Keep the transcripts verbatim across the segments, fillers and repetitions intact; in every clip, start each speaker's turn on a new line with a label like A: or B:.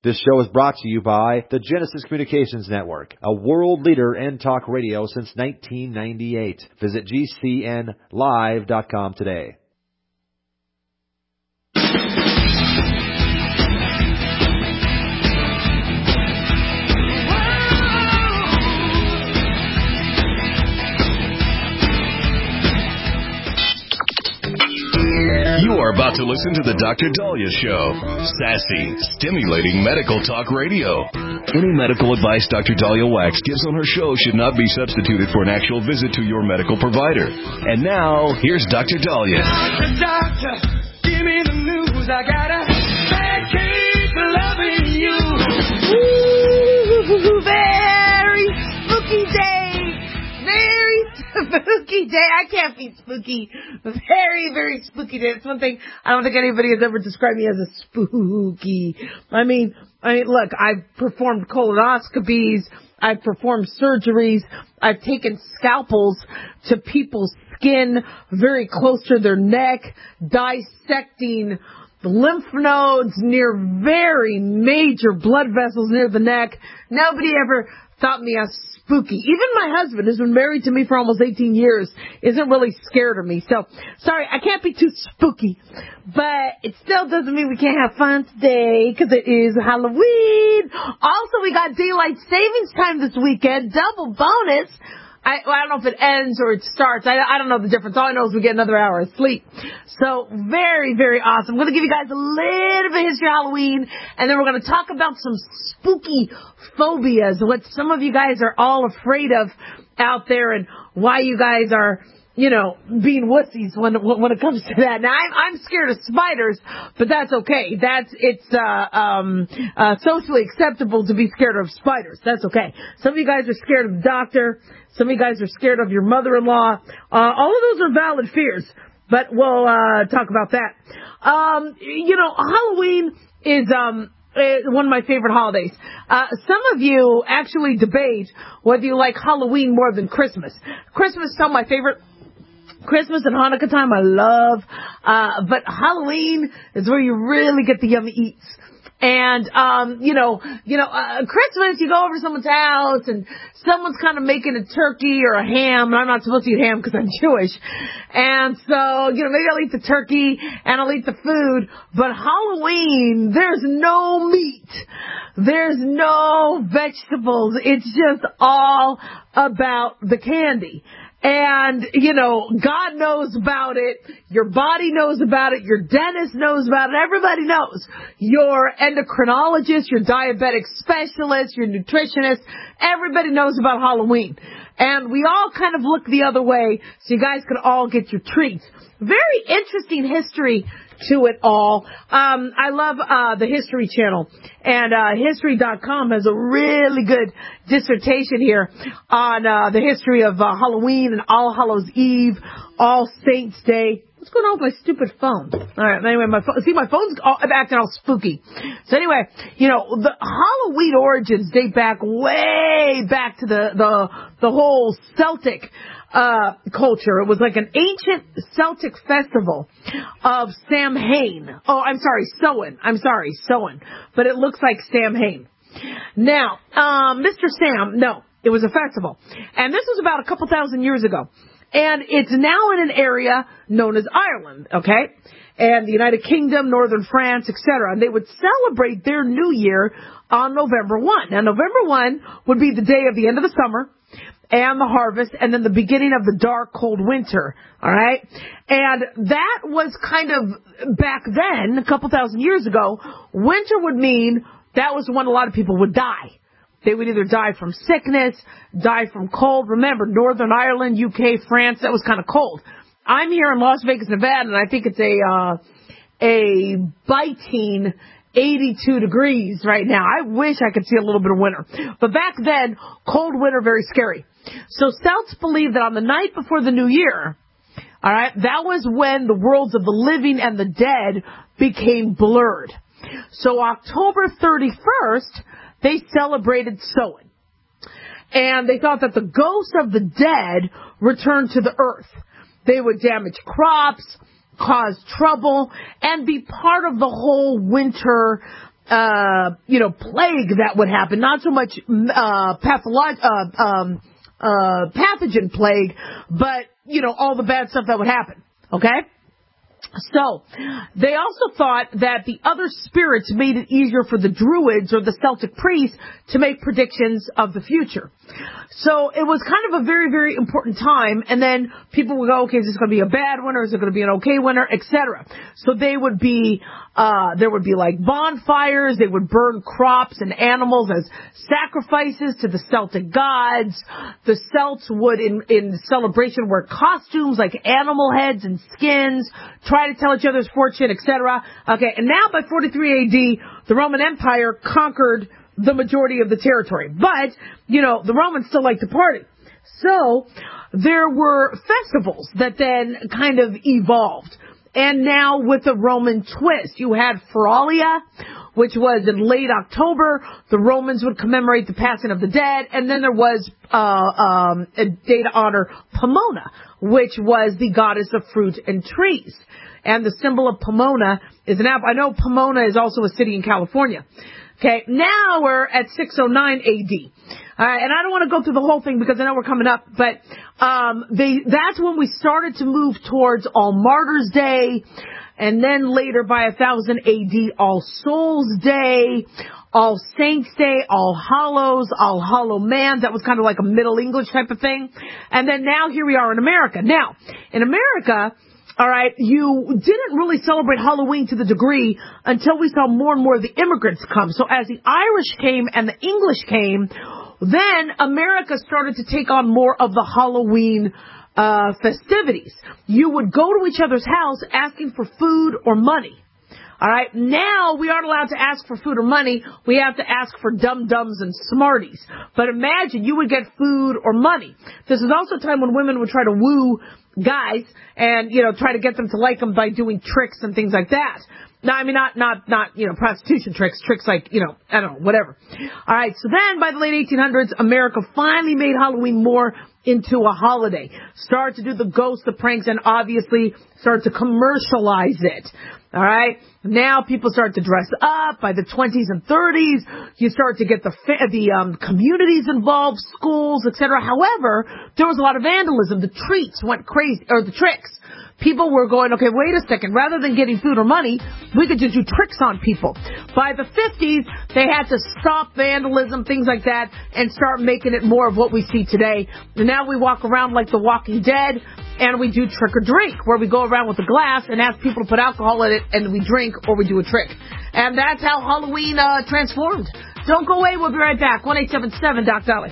A: This show is brought to you by the Genesis Communications Network, a world leader in talk radio since nineteen ninety-eight. Visit G C N live dot com today.
B: You are about to listen to the Doctor Dahlia Show. Sassy, stimulating medical talk radio. Any medical advice Doctor Dahlia Wax gives on her show should not be substituted for an actual visit to your medical provider. And now, here's Doctor Dahlia. Doctor, doctor, give me the news. I got a bad case of loving you.
C: Ooh, very spooky day. Very spooky day. I can't be spooky. Very, very spooky day. It's one thing I don't think anybody has ever described me as a spooky. I mean, I mean, look, I've performed colonoscopies. I've performed surgeries. I've taken scalpels to people's skin very close to their neck, dissecting the lymph nodes near very major blood vessels near the neck. Nobody ever thought me as spooky. Even my husband, who's been married to me for almost eighteen years, isn't really scared of me. So, sorry, I can't be too spooky. But it still doesn't mean we can't have fun today, because it is Halloween. Also, we got daylight savings time this weekend. Double bonus. I, well, I don't know if it ends or it starts. I, I don't know the difference. All I know is we get another hour of sleep. So, very, very awesome. I'm going to give you guys a little bit of history of Halloween, and then we're going to talk about some spooky phobias, what some of you guys are all afraid of out there, and why you guys are, you know, being wussies when when it comes to that. Now, I'm, I'm scared of spiders, but that's okay. That's it's uh, um, uh, socially acceptable to be scared of spiders. That's okay. Some of you guys are scared of the doctor. Some of you guys are scared of your mother-in-law. Uh, all of those are valid fears, but we'll uh, talk about that. Um, you know, Halloween is um, one of my favorite holidays. Uh, some of you actually debate whether you like Halloween more than Christmas. Christmas is still my favorite. Christmas and Hanukkah time I love, uh, but Halloween is where you really get the yummy eats. And, um, you know, you know, uh, Christmas, you go over to someone's house and someone's kind of making a turkey or a ham, and I'm not supposed to eat ham because I'm Jewish. And so, you know, maybe I'll eat the turkey and I'll eat the food, but Halloween, there's no meat. There's no vegetables. It's just all about the candy. And, you know, God knows about it. Your body knows about it. Your dentist knows about it. Everybody knows. Your endocrinologist, your diabetic specialist, your nutritionist, everybody knows about Halloween. And we all kind of look the other way so you guys can all get your treats. Very interesting history to it all. Um, I love uh, the History Channel, and uh, History dot com has a really good dissertation here on uh, the history of uh, Halloween and All Hallows Eve, All Saints Day. What's going on with my stupid phone? All right, anyway, my phone, see, my phone's all, acting all spooky. So anyway, you know, the Halloween origins date back way back to the the the whole Celtic Uh, culture. It was like an ancient Celtic festival of Samhain. Oh, I'm sorry, Samhain. I'm sorry, Samhain. But it looks like Samhain. Now, um, Mister Sam, no, it was a festival. And this was about a couple thousand years ago. And it's now in an area known as Ireland, okay? And the United Kingdom, Northern France, et cetera. And they would celebrate their new year on November first. Now, November first would be the day of the end of the summer and the harvest, and then the beginning of the dark, cold winter, all right? And that was kind of, back then, a couple thousand years ago, winter would mean that was when a lot of people would die. They would either die from sickness, die from cold. Remember, Northern Ireland, U K, France, that was kind of cold. I'm here in Las Vegas, Nevada, and I think it's a, uh, a biting eighty-two degrees right now. I wish I could see a little bit of winter. But back then, cold winter, very scary. So Celts believed that on the night before the new year, all right, that was when the worlds of the living and the dead became blurred. So October thirty-first, they celebrated Samhain. And they thought that the ghosts of the dead returned to the earth. They would damage crops, cause trouble, and be part of the whole winter uh, you know, plague that would happen. Not so much uh, patholog- uh, um, uh, pathogen plague, but, you know, all the bad stuff that would happen. Okay? So, they also thought that the other spirits made it easier for the Druids or the Celtic priests to make predictions of the future. So, it was kind of a very, very important time, and then people would go, okay, is this going to be a bad winter? Is it going to be an okay winter? Etc. So, they would be, uh, there would be like bonfires, they would burn crops and animals as sacrifices to the Celtic gods. The Celts would, in, in celebration, wear costumes like animal heads and skins, try to tell each other's fortune, et cetera. Okay, and now by forty-three A D, the Roman Empire conquered the majority of the territory. But, you know, the Romans still like to party. So, there were festivals that then kind of evolved. And now with the Roman twist, you had Feralia, which was in late October. The Romans would commemorate the passing of the dead. And then there was uh, um, a day to honor Pomona, which was the goddess of fruit and trees. And the symbol of Pomona is an apple. I know Pomona is also a city in California. Okay, now we're at six oh nine A D. All right, and I don't want to go through the whole thing because I know we're coming up, but um, they that's when we started to move towards All Martyrs Day, and then later by one thousand A D, All Souls Day, All Saints Day, All Hallows, All Hallow Man. That was kind of like a Middle English type of thing. And then now here we are in America. Now, in America, all right, you didn't really celebrate Halloween to the degree until we saw more and more of the immigrants come. So as the Irish came and the English came, then America started to take on more of the Halloween uh festivities. You would go to each other's house asking for food or money. All right, now we aren't allowed to ask for food or money. We have to ask for dum-dums and smarties. But imagine you would get food or money. This is also a time when women would try to woo guys and, you know, try to get them to like them by doing tricks and things like that. Now, I mean, not, not, not, you know, prostitution tricks, tricks like, you know, I don't know, whatever. All right, so then by the late eighteen hundreds, America finally made Halloween more into a holiday. Started to do the ghosts, the pranks, and obviously started to commercialize it. All right, now people start to dress up. By the twenties and thirties, you start to get the the um, communities involved, schools, et cetera. However, there was a lot of vandalism. The treats went crazy, or the tricks. People were going, okay, wait a second. Rather than getting food or money, we could just do tricks on people. By the fifties, they had to stop vandalism, things like that, and start making it more of what we see today. And now we walk around like the Walking Dead, and we do trick or drink, where we go around with a glass and ask people to put alcohol in it, and we drink or we do a trick. And that's how Halloween uh, transformed. Don't go away. We'll be right back. one eight seven seven Doc Dolly.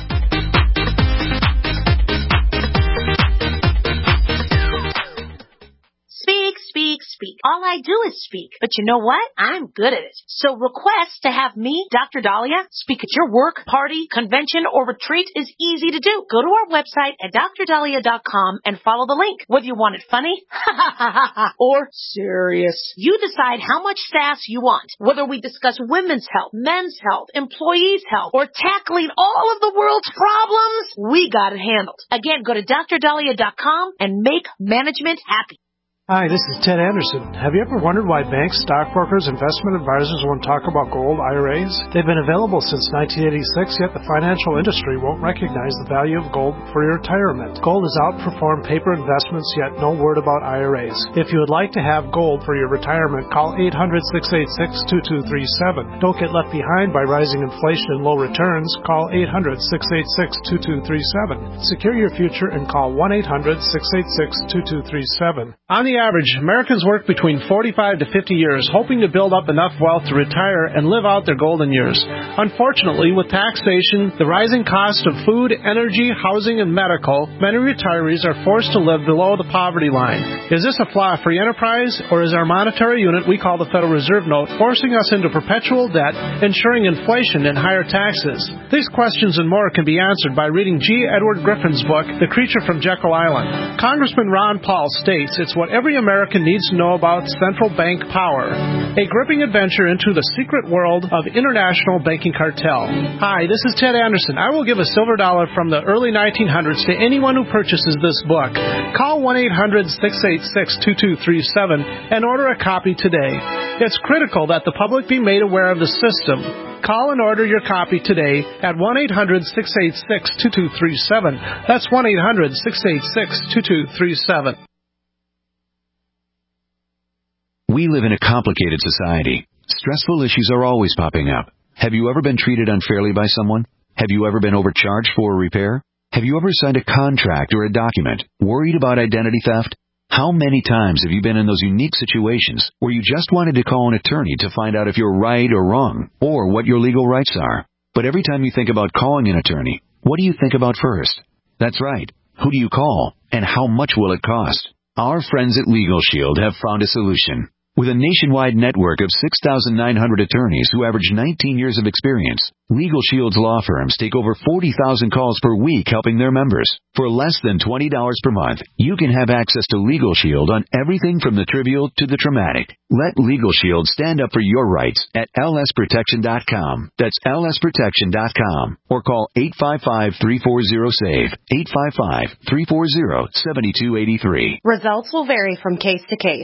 D: Speak, speak, speak. All I do is speak. But you know what? I'm good at it. So request to have me, Doctor Dahlia, speak at your work, party, convention, or retreat is easy to do. Go to our website at dr dahlia dot com and follow the link. Whether you want it funny, or serious, you decide how much sass you want. Whether we discuss women's health, men's health, employees' health, or tackling all of the world's problems, we got it handled. Again, go to dr dahlia dot com and make management happy.
E: Hi, this is Ted Anderson. Have you ever wondered why banks, stockbrokers, investment advisors won't talk about gold I R As? They've been available since nineteen eighty-six, yet the financial industry won't recognize the value of gold for your retirement. Gold has outperformed paper investments, yet no word about I R As. If you would like to have gold for your retirement, call eight hundred, six eight six, two two three seven. Don't get left behind by rising inflation and low returns. Call eight hundred, six eight six, two two three seven. Secure your future and call one eight hundred, six eight six, two two three seven. On the average, Americans work between forty-five to fifty years, hoping to build up enough wealth to retire and live out their golden years. Unfortunately, with taxation, the rising cost of food, energy, housing, and medical, many retirees are forced to live below the poverty line. Is this a flaw free enterprise, or is our monetary unit we call the Federal Reserve Note forcing us into perpetual debt, ensuring inflation and higher taxes? These questions and more can be answered by reading G. Edward Griffin's book, The Creature from Jekyll Island. Congressman Ron Paul states it's whatever every American needs to know about Central Bank Power, a gripping adventure into the secret world of international banking cartel. Hi, this is Ted Anderson. I will give a silver dollar from the early nineteen hundreds to anyone who purchases this book. Call one eight hundred, six eight six, two two three seven and order a copy today. It's critical that the public be made aware of the system. Call and order your copy today at one eight hundred, six eight six, two two three seven. That's one eight hundred, six eight six, two two three seven.
F: We live in a complicated society. Stressful issues are always popping up. Have you ever been treated unfairly by someone? Have you ever been overcharged for a repair? Have you ever signed a contract or a document worried about identity theft? How many times have you been in those unique situations where you just wanted to call an attorney to find out if you're right or wrong, or what your legal rights are? But every time you think about calling an attorney, what do you think about first? That's right. Who do you call, and how much will it cost? Our friends at Legal Shield have found a solution. With a nationwide network of six thousand nine hundred attorneys who average nineteen years of experience, Legal Shield's law firms take over forty thousand calls per week helping their members. For less than twenty dollars per month, you can have access to Legal Shield on everything from the trivial to the traumatic. Let Legal Shield stand up for your rights at L S protection dot com. That's L S protection dot com. Or call eight five five, three four zero, S A V E, eight five five, three four zero, seven two eight three.
G: Results will vary from case to case.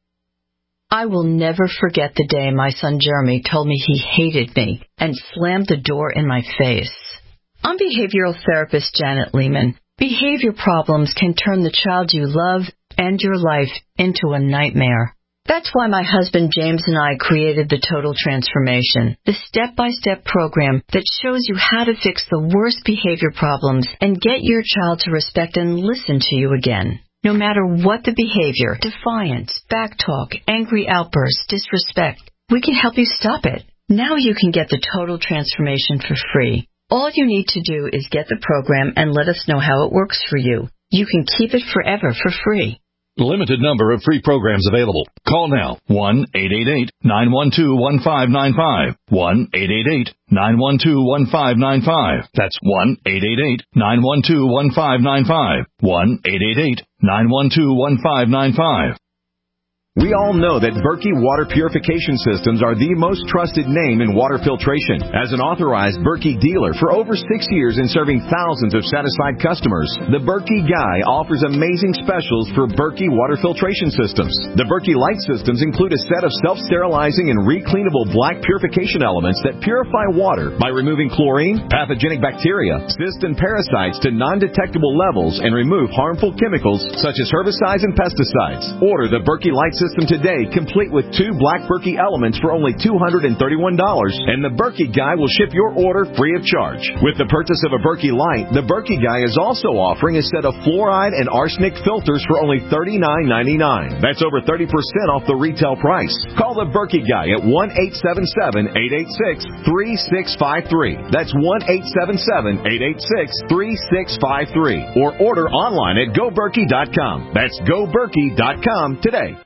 H: I will never forget the day my son Jeremy told me he hated me and slammed the door in my face. I'm behavioral therapist Janet Lehman. Behavior problems can turn the child you love and your life into a nightmare. That's why my husband James and I created the Total Transformation, the step-by-step program that shows you how to fix the worst behavior problems and get your child to respect and listen to you again. No matter what the behavior, defiance, backtalk, angry outbursts, disrespect, we can help you stop it. Now you can get the Total Transformation for free. All you need to do is get the program and let us know how it works for you. You can keep it forever for free.
B: Limited number of free programs available. Call now. one eight eight eight, nine one two, one five nine five. one eight eight eight, nine one two, one five nine five. That's one eight eight eight, nine one two, one five nine five. one eight eight eight, nine one two, one five nine five.
I: We all know that Berkey Water Purification Systems are the most trusted name in water filtration. As an authorized Berkey dealer for over six years and serving thousands of satisfied customers, the Berkey Guy offers amazing specials for Berkey water filtration systems. The Berkey Light systems include a set of self-sterilizing and recleanable black purification elements that purify water by removing chlorine, pathogenic bacteria, cysts, and parasites to non-detectable levels and remove harmful chemicals such as herbicides and pesticides. Order the Berkey Light system system today, complete with two black Berkey elements for only two hundred thirty-one dollars, and the Berkey Guy will ship your order free of charge. With the purchase of a Berkey Light, the Berkey Guy is also offering a set of fluoride and arsenic filters for only thirty-nine ninety-nine. That's over thirty percent off the retail price. Call the Berkey Guy at one eight seven seven, eight eight six, three six five three. That's one eight seven seven, eight eight six, three six five three. Or order online at go berkey dot com. That's go berkey dot com today.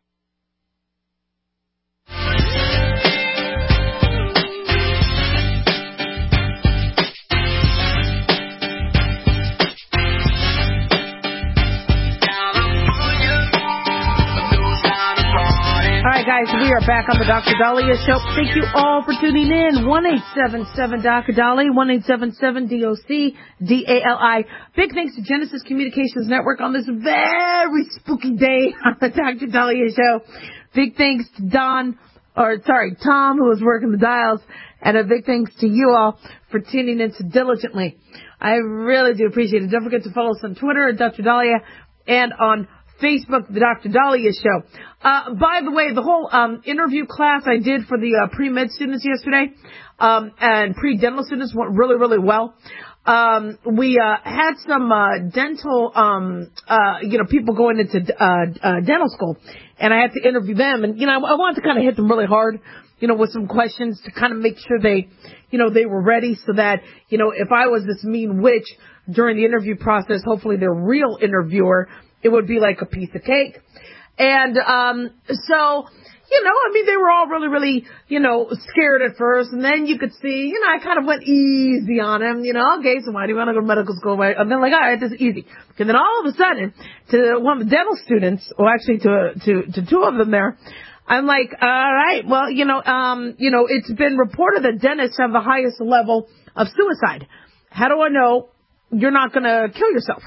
C: All right, guys, we are back on the Doctor Dahlia Show. Thank you all for tuning in. one eight seven seven, D O C, Dali, one eight seven seven, D O C, D A L I. Big thanks to Genesis Communications Network on this very spooky day on the Doctor Dahlia Show. Big thanks to Don, or sorry, Tom, who was working the dials, and a big thanks to you all for tuning in so diligently. I really do appreciate it. Don't forget to follow us on Twitter at Doctor Dahlia and on Facebook, the Doctor Dahlia Show. Uh, by the way, the whole um, interview class I did for the uh, pre-med students yesterday um, and pre-dental students went really, really well. Um, we uh, had some uh, dental, um, uh, you know, people going into uh, uh, dental school, and I had to interview them. And, you know, I, I wanted to kind of hit them really hard, you know, with some questions to kind of make sure they, you know, they were ready so that, you know, if I was this mean witch during the interview process, hopefully their real interviewer, it would be like a piece of cake. And um so, you know, I mean, they were all really, really, you know, scared at first. And then you could see, you know, I kind of went easy on him, you know, okay, so why do you want to go to medical school? And then like, all right, this is easy. And then all of a sudden, to one of the dental students, or actually to, to, to two of them there, I'm like, all right, well, you know, um, you know, it's been reported that dentists have the highest level of suicide. How do I know you're not going to kill yourself?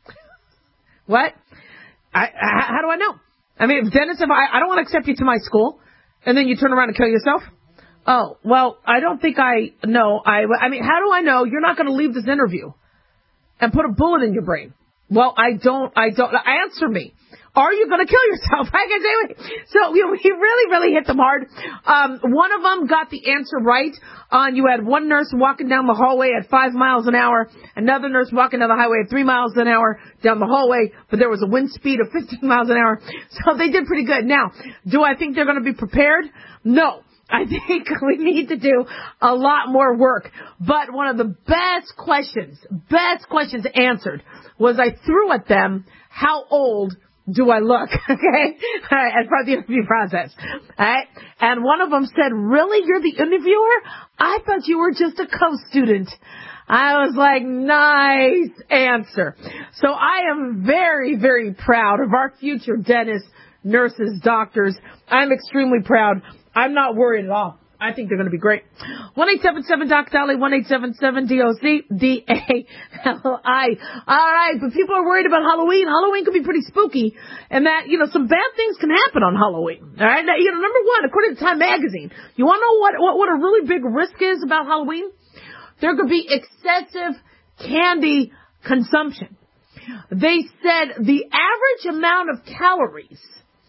C: What? I, I, how do I know? I mean, if dentists, if I, I don't want to accept you to my school, and then you turn around and kill yourself? Oh, well, I don't think I know. I, I mean, how do I know you're not going to leave this interview and put a bullet in your brain? Well, I don't, I don't, answer me. Are you going to kill yourself? I can say, so you know, we really, really hit them hard. Um, one of them got the answer right on, you had one nurse walking down the hallway at five miles an hour, another nurse walking down the highway at three miles an hour down the hallway, but there was a wind speed of fifteen miles an hour. So they did pretty good. Now, do I think they're going to be prepared? No. I think we need to do a lot more work. But one of the best questions, best questions answered was I threw at them, how old do I look? Okay? All right, as part of the interview process. All right? And one of them said, really? You're the interviewer? I thought you were just a co-student. I was like, nice answer. So I am very, very proud of our future dentists, nurses, doctors. I'm extremely proud. I'm not worried at all. I think they're going to be great. one eight seven seven D O C Dolly, one eight seven seven D O C D A L I. All right, but people are worried about Halloween. Halloween can be pretty spooky, and that, you know, some bad things can happen on Halloween. All right, now, you know, number one, according to Time Magazine, you want to know what, what, what a really big risk is about Halloween? There could be excessive candy consumption. They said the average amount of calories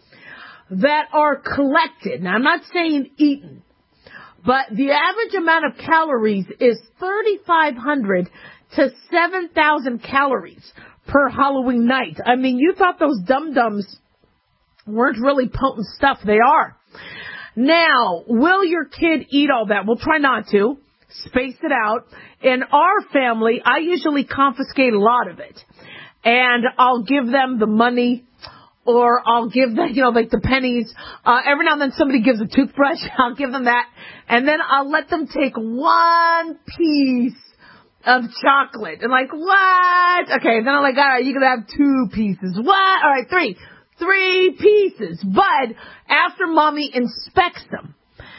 C: that are collected, now I'm not saying eaten, but the average amount of calories is thirty-five hundred to seven thousand calories per Halloween night. I mean, you thought those dum-dums weren't really potent stuff. They are. Now, will your kid eat all that? We'll try not to. Space it out. In our family, I usually confiscate a lot of it. And I'll give them the money, or I'll give them, you know, like the pennies. Uh, every now and then somebody gives a toothbrush. I'll give them that. And then I'll let them take one piece of chocolate. And like, what? Okay, then I'm like, all right, you can have two pieces. What? All right, three. Three pieces. But after mommy inspects them.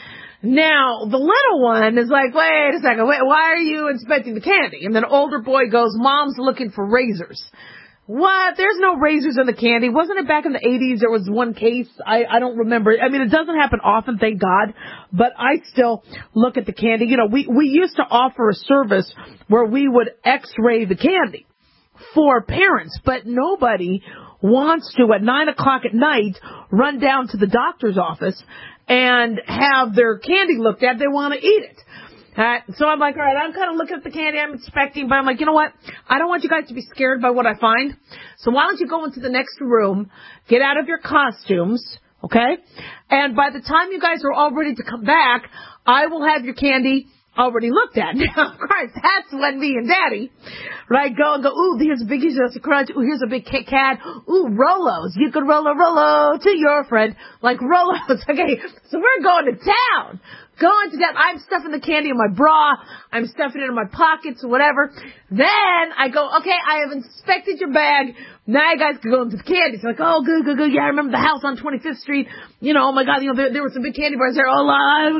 C: Now, the little one is like, wait a second, wait, why are you inspecting the candy? And then older boy goes, Mom's looking for razors. What? There's no razors in the candy. Wasn't it back in the eighties there was one case? I, I don't remember. I mean, it doesn't happen often, thank God, but I still look at the candy. You know, we, we used to offer a service where we would x-ray the candy for parents, but nobody wants to, at nine o'clock at night, run down to the doctor's office and have their candy looked at. They want to eat it. Uh, so I'm like, all right, I'm kind of looking at the candy, I'm inspecting, but I'm like, you know what? I don't want you guys to be scared by what I find. So why don't you go into the next room, get out of your costumes, okay? And by the time you guys are all ready to come back, I will have your candy already looked at. Now, of course, that's when me and Daddy, right, go and go, ooh, here's a big, here's a crunch, ooh, here's a big Kit Kat, ooh, Rolos. You could roll a Rolo to your friend, like Rolos. Okay, so we're going to town. Going to town. I'm stuffing the candy in my bra. I'm stuffing it in my pockets or whatever. Then I go, okay, I have inspected your bag. Now you guys can go into the candy. It's like, oh, good, good, good. Yeah, I remember the house on twenty-fifth Street. You know, oh my God, you know, there, there were some big candy bars there. Oh,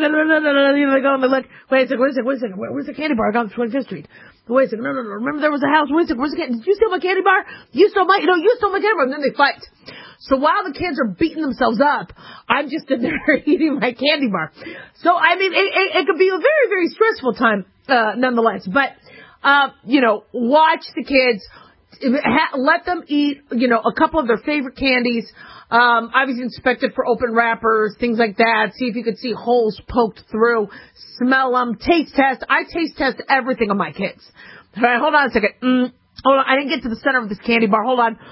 C: you know, they go and they look. Wait a second, wait a second, wait a second. Where, where's the candy bar? I got on twenty-fifth Street. Wait a second, no, no, no. Remember there was a house. Wait a second, where's the candy? Did you steal my candy bar? You stole my, you know, you stole my candy bar. And then they fight. So while the kids are beating themselves up, I'm just in there eating my candy bar. So, I mean, it, it, it could be a very, very stressful time, uh, nonetheless. But, uh, you know, watch the kids. Ha- let them eat, you know, a couple of their favorite candies. Um, obviously inspect it for open wrappers, things like that. See if you could see holes poked through. Smell them. Taste test. I taste test everything on my kids. All right, hold on a second. Mm. Hold on, I didn't get to the center of this candy bar. Hold on.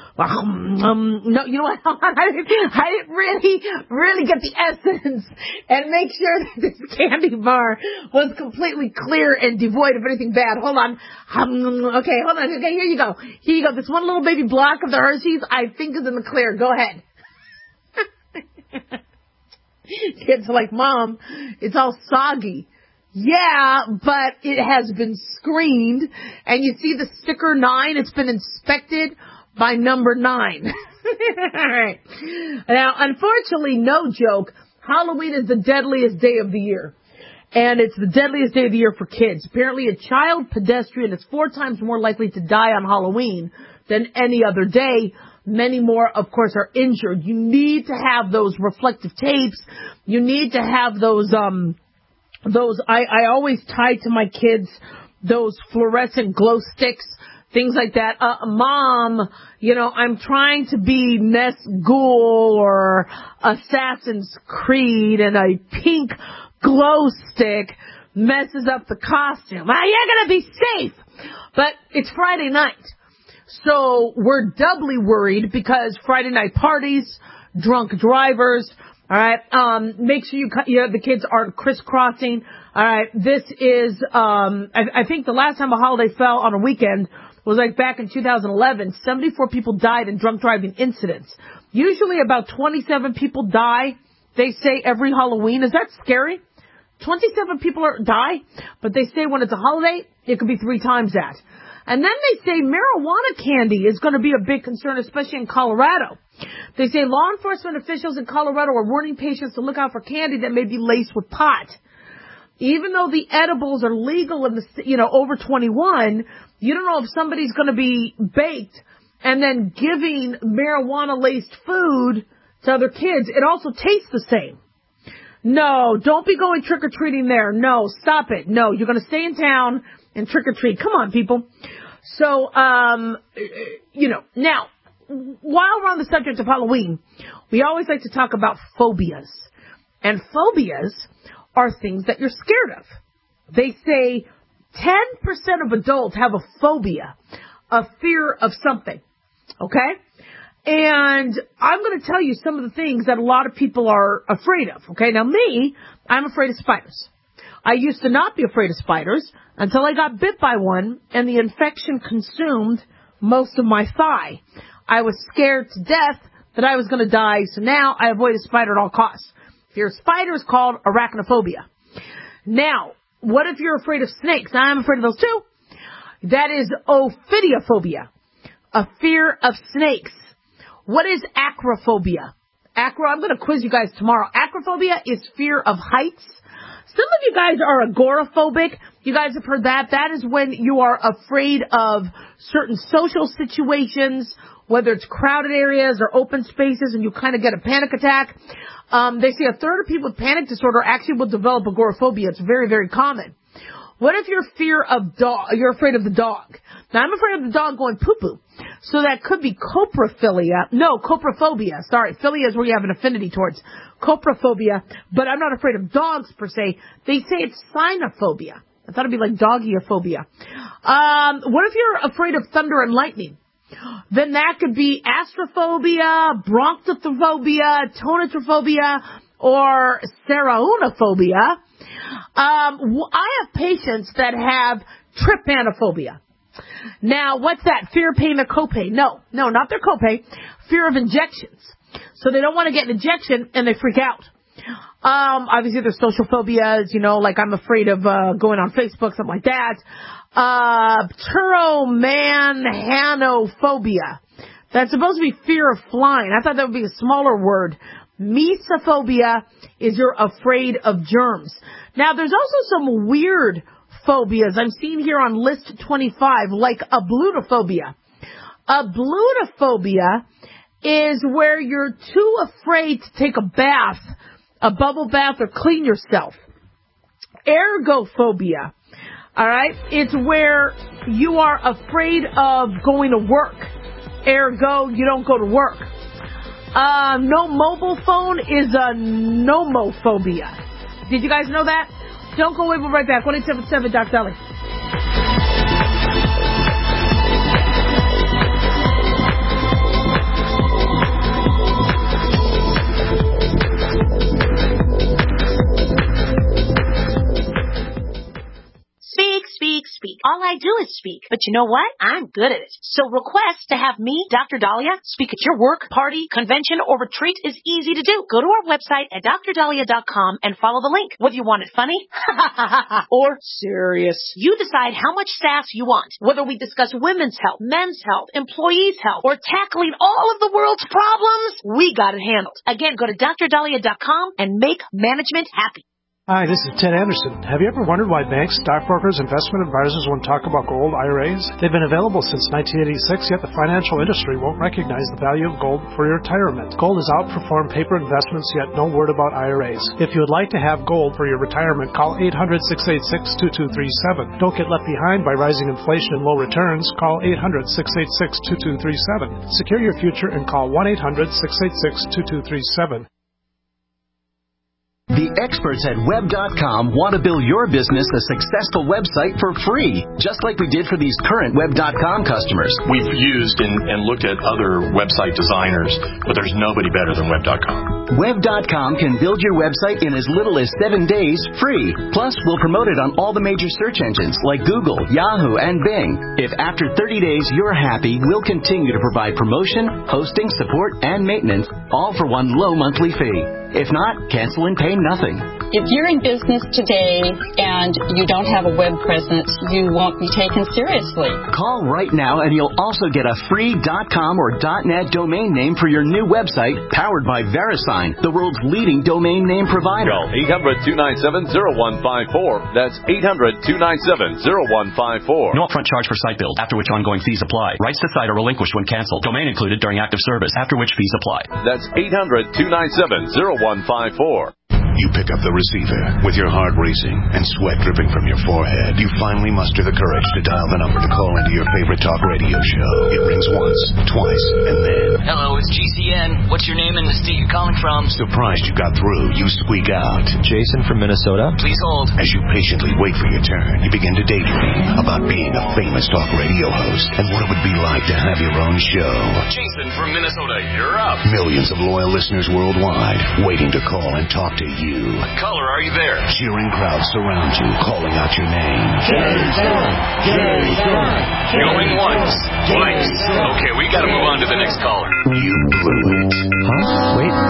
C: Um, no, you know what? Hold on. I didn't, I didn't really, really get the essence and make sure that this candy bar was completely clear and devoid of anything bad. Hold on. Um, okay, hold on. Okay, here you go. Here you go. This one little baby block of the Hershey's, I think is in the clear. Go ahead. Kids are like, Mom, it's all soggy. Yeah, but it has been screened, and you see the sticker nine, it's been inspected by number nine. All right. Now, unfortunately, no joke, Halloween is the deadliest day of the year. And it's the deadliest day of the year for kids. Apparently, a child pedestrian is four times more likely to die on Halloween than any other day. Many more, of course, are injured. You need to have those reflective tapes. You need to have those, um, those, I, I always tie to my kids those fluorescent glow sticks, things like that. Uh, Mom, you know, I'm trying to be Ness Ghoul or Assassin's Creed, and a pink glow stick messes up the costume. Ah, you're going to be safe. But it's Friday night. So we're doubly worried because Friday night parties, drunk drivers, all right, um, make sure you, you know, the kids aren't crisscrossing. All right, this is, um, I, I think the last time a holiday fell on a weekend was like back in two thousand eleven. seventy-four people died in drunk driving incidents. Usually about twenty-seven people die, they say, every Halloween. Is that scary? twenty-seven people are, die, but they say when it's a holiday, it could be three times that. And then they say marijuana candy is going to be a big concern, especially in Colorado. They say law enforcement officials in Colorado are warning patients to look out for candy that may be laced with pot. Even though the edibles are legal in the, you know, over twenty-one, you don't know if somebody's going to be baked and then giving marijuana-laced food to other kids. It also tastes the same. No, don't be going trick-or-treating there. No, stop it. No, you're going to stay in town and trick-or-treat. Come on, people. So, um, you know, now, while we're on the subject of Halloween, we always like to talk about phobias. And phobias are things that you're scared of. They say ten percent of adults have a phobia, a fear of something. Okay? And I'm going to tell you some of the things that a lot of people are afraid of. Okay? Now, me, I'm afraid of spiders. I used to not be afraid of spiders until I got bit by one and the infection consumed most of my thigh. I was scared to death that I was going to die, so now I avoid a spider at all costs. Fear of spiders is called arachnophobia. Now, what if you're afraid of snakes? Now, I'm afraid of those too. That is ophidiophobia, a fear of snakes. What is acrophobia? Acro, I'm going to quiz you guys tomorrow. Acrophobia is fear of heights. Some of you guys are agoraphobic. You guys have heard that. That is when you are afraid of certain social situations, whether it's crowded areas or open spaces, and you kind of get a panic attack. Um, they say a third of people with panic disorder actually will develop agoraphobia. It's very, very common. What if you're fear of dog? You're afraid of the dog. Now, I'm afraid of the dog going poo-poo. So that could be coprophilia. No, coprophobia. Sorry, philia is where you have an affinity towards. Coprophobia. But I'm not afraid of dogs, per se. They say it's cynophobia. I thought it'd be like doggy-ophobia. Um, what if you're afraid of thunder and lightning? Then that could be astrophobia, bronchophobia, tonotrophobia, or seraunophobia. Um, I have patients that have trypanophobia. Now, what's that? Fear of paying a copay? No, no, not their copay. Fear of injections. So they don't want to get an injection and they freak out. Um, obviously there's social phobias, you know, like I'm afraid of, uh, going on Facebook, something like that. Uh, pteromanhanophobia. That's supposed to be fear of flying. I thought that would be a smaller word. Mesophobia is you're afraid of germs. Now, there's also some weird phobias I'm seeing here on list twenty-five, like ablutophobia. Ablutophobia is where you're too afraid to take a bath, a bubble bath, or clean yourself. Ergophobia, all right, it's where you are afraid of going to work. Ergo, you don't go to work. Uh, no mobile phone is a nomophobia. Did you guys know that? Don't go away, we'll be right back. one eight seven seven, Doctor Dolly.
D: Speak, speak, speak. All I do is speak. But you know what? I'm good at it. So request to have me, Doctor Dahlia, speak at your work, party, convention, or retreat is easy to do. Go to our website at dr dahlia dot com and follow the link. Whether you want it funny or serious, you decide how much sass you want. Whether we discuss women's health, men's health, employees' health, or tackling all of the world's problems, we got it handled. Again, go to dr dahlia dot com and make management happy.
E: Hi, this is Ted Anderson. Have you ever wondered why banks, stockbrokers, investment advisors won't talk about gold I R As? They've been available since nineteen eighty-six, yet the financial industry won't recognize the value of gold for your retirement. Gold has outperformed paper investments, yet no word about I R As. If you would like to have gold for your retirement, call eight hundred, six eight six, two two three seven. Don't get left behind by rising inflation and low returns. Call eight hundred, six eight six, two two three seven. Secure your future and call one eight hundred, six eight six, two two three seven.
J: The experts at web dot com want to build your business a successful website for free, just like we did for these current web dot com customers.
K: We've used and, and looked at other website designers, but there's nobody better than web dot com.
J: web dot com can build your website in as little as seven days free. Plus, we'll promote it on all the major search engines like Google, Yahoo, and Bing. If after thirty days you're happy, we'll continue to provide promotion, hosting, support, and maintenance, all for one low monthly fee. If not, cancel and pay nothing.
L: If you're in business today and you don't have a web presence, you won't be taken seriously.
J: Call right now and you'll also get a free .com or .net domain name for your new website, powered by VeriSign, the world's leading domain name provider.
M: Call eight hundred, two nine seven, zero one five four. That's eight hundred, two nine seven, zero one five four.
N: No upfront charge for site build, after which ongoing fees apply. Rights to site are relinquished when canceled. Domain included during active service, after which fees apply.
M: That's eight hundred, two nine seven, zero one five four.
O: You pick up the receiver with your heart racing and sweat dripping from your forehead. You finally muster the courage to dial the number to call into your favorite talk radio show. It rings once, twice, and then...
P: Hello, it's G C N. What's your name and the state you're calling from?
O: Surprised you got through, you squeak out.
Q: Jason from Minnesota.
P: Please hold.
O: As you patiently wait for your turn, you begin to daydream about being a famous talk radio host and what it would be like to have your own show.
P: Jason from Minnesota, you're up.
O: Millions of loyal listeners worldwide waiting to call and talk to you.
P: Caller, are you there?
O: Cheering crowds surround you, calling out your name.
P: Jason! Jason! Going once, twice. Okay, we gotta move on to the next caller.
O: You blew it.
Q: Huh? Wait.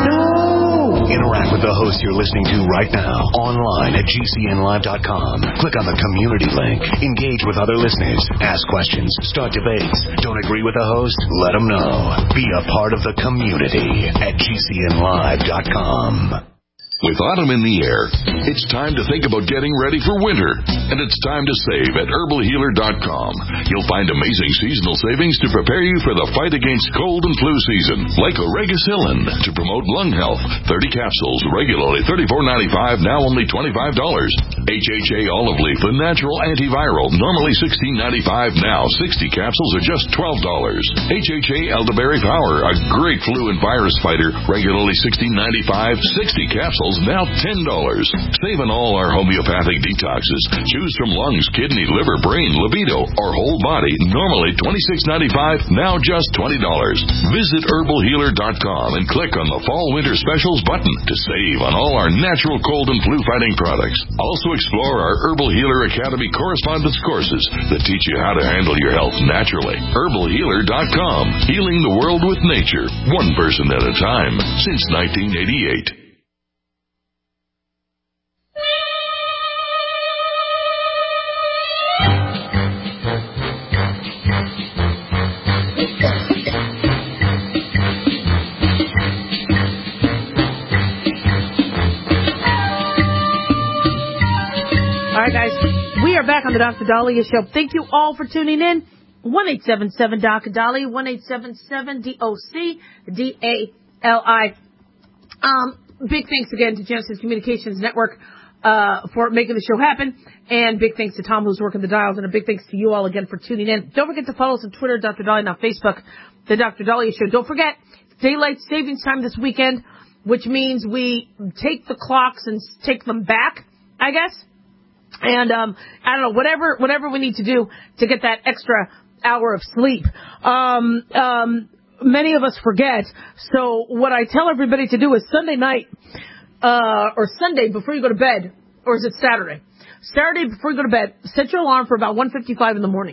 O: No! Interact with the host you're listening to right now, online at G C N live dot com. Click on the community link. Engage with other listeners. Ask questions. Start debates. Don't agree with the host? Let them know. Be a part of the community at G C N live dot com.
R: With autumn in the air, it's time to think about getting ready for winter. And it's time to save at herbal healer dot com. You'll find amazing seasonal savings to prepare you for the fight against cold and flu season. Like Oregacillin to promote lung health. thirty capsules, regularly thirty-four ninety-five, now only twenty-five dollars. H H A olive leaf, the natural antiviral, normally sixteen ninety-five, now sixty capsules are just twelve dollars. H H A elderberry power, a great flu and virus fighter, regularly sixteen ninety-five, sixty capsules, now ten dollars. Save on all our homeopathic detoxes. Choose from lungs, kidney, liver, brain, libido, or whole body. Normally twenty-six ninety-five, now just twenty dollars. Visit herbal healer dot com and click on the Fall Winter Specials button to save on all our natural cold and flu fighting products. Also explore our Herbal Healer Academy correspondence courses that teach you how to handle your health naturally. herbal healer dot com. Healing the world with nature, one person at a time, since nineteen eighty-eight.
C: All right, guys, we are back on the Doctor Dahlia Show. Thank you all for tuning in. one eight seven seven D O C Dahlia, one eight seven seven D O C D A L I. Um, big thanks again to Genesis Communications Network uh, for making the show happen. And big thanks to Tom, who's working the dials. And a big thanks to you all again for tuning in. Don't forget to follow us on Twitter, Doctor Dahlia, and on Facebook, The Doctor Dahlia Show. Don't forget, daylight savings time this weekend, which means we take the clocks and take them back, I guess. And, um, I don't know, whatever, whatever we need to do to get that extra hour of sleep. Um, um, many of us forget. So what I tell everybody to do is Sunday night, uh, or Sunday before you go to bed, or is it Saturday? Saturday before you go to bed, set your alarm for about one fifty-five in the morning.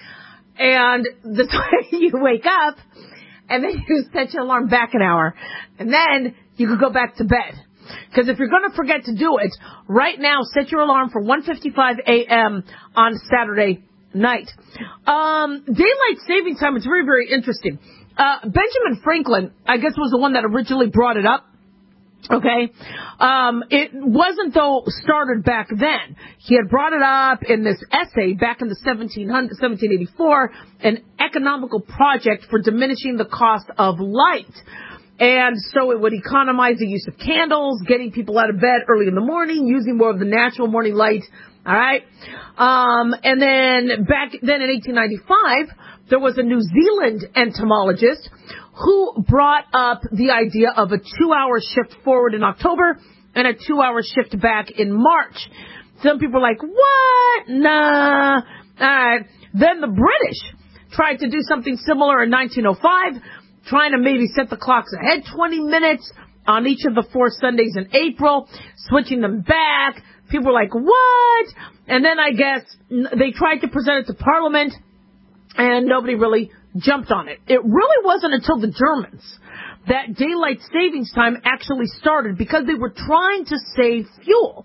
C: And this way you wake up, and then you set your alarm back an hour, and then you can go back to bed. Because if you're going to forget to do it, right now set your alarm for one fifty-five a.m. on Saturday night. Um, daylight saving time is very, very interesting. Uh, Benjamin Franklin, I guess, was the one that originally brought it up. Okay. Um, it wasn't, though, started back then. He had brought it up in this essay back in the seventeen hundreds, seventeen eighty-four, an economical project for diminishing the cost of light. And so it would economize the use of candles, getting people out of bed early in the morning, using more of the natural morning light. All right. Um, and then back then in eighteen ninety-five, there was a New Zealand entomologist who brought up the idea of a two-hour shift forward in October and a two-hour shift back in March. Some people are like, what? Nah. All right. Then the British tried to do something similar in nineteen oh five, trying to maybe set the clocks ahead twenty minutes on each of the four Sundays in April, switching them back. People were like, what? And then I guess they tried to present it to Parliament, and nobody really jumped on it. It really wasn't until the Germans that daylight savings time actually started, because they were trying to save fuel.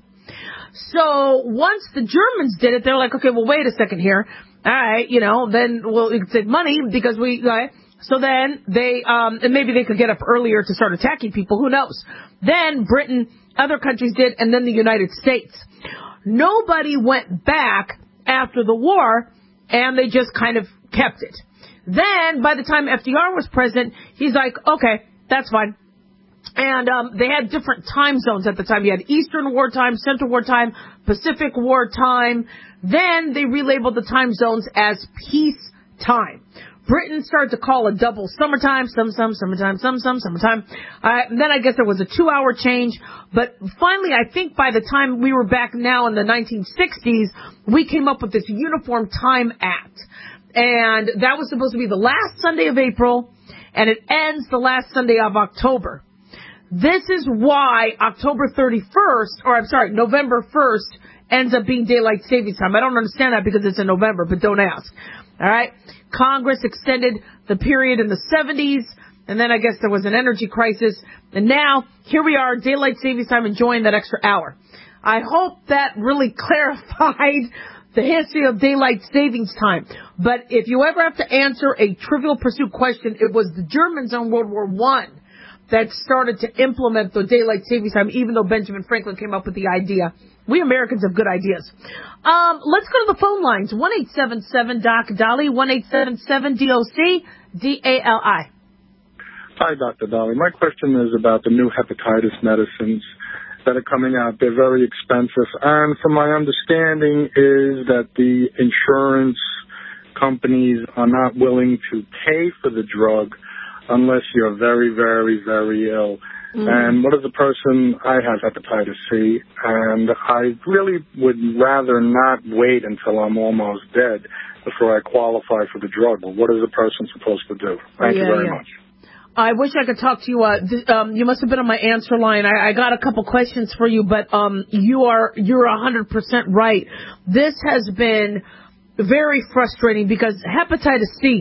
C: So once the Germans did it, they're like, okay, well, wait a second here. All right, you know, then we'll save money because we, uh, so then they, um, and maybe they could get up earlier to start attacking people. Who knows? Then Britain, other countries did, and then the United States. Nobody went back after the war, and they just kind of kept it. Then, by the time F D R was president, he's like, okay, that's fine. And um, they had different time zones at the time. You had Eastern wartime, Central wartime, Pacific wartime. Then they relabeled the time zones as peace time. Britain started to call a double summertime, some, some, summertime, some, some, summertime. Uh, and then I guess there was a two-hour change. But finally, I think by the time we were back now in the nineteen sixties, we came up with this Uniform Time Act. And that was supposed to be the last Sunday of April, and it ends the last Sunday of October. This is why October thirty-first, or I'm sorry, November first, ends up being daylight savings time. I don't understand that because it's in November, but don't ask. All right? Congress extended the period in the seventies, and then I guess there was an energy crisis, and now here we are, daylight savings time, enjoying that extra hour. I hope that really clarified the history of daylight savings time. But if you ever have to answer a Trivial Pursuit question, it was the Germans in World War One that started to implement the daylight savings time, even though Benjamin Franklin came up with the idea. We Americans have good ideas. Um, let's go to the phone lines. one eight seven seven D O C D A L Y, one eight seven seven D O C D A L I.
S: Hi, Doctor Dolly. My question is about the new hepatitis medicines that are coming out. They're very expensive. And from my understanding is that the insurance companies are not willing to pay for the drug unless you're very, very, very ill. Mm-hmm. And what is a person, I have hepatitis C, and I really would rather not wait until I'm almost dead before I qualify for the drug. Well, what is a person supposed to do? Thank
C: yeah,
S: you very
C: yeah.
S: much.
C: I wish I could talk to you. Uh, th- um, you must have been on my answer line. I, I got a couple questions for you, but um, you are you're a hundred percent right. This has been very frustrating because hepatitis C,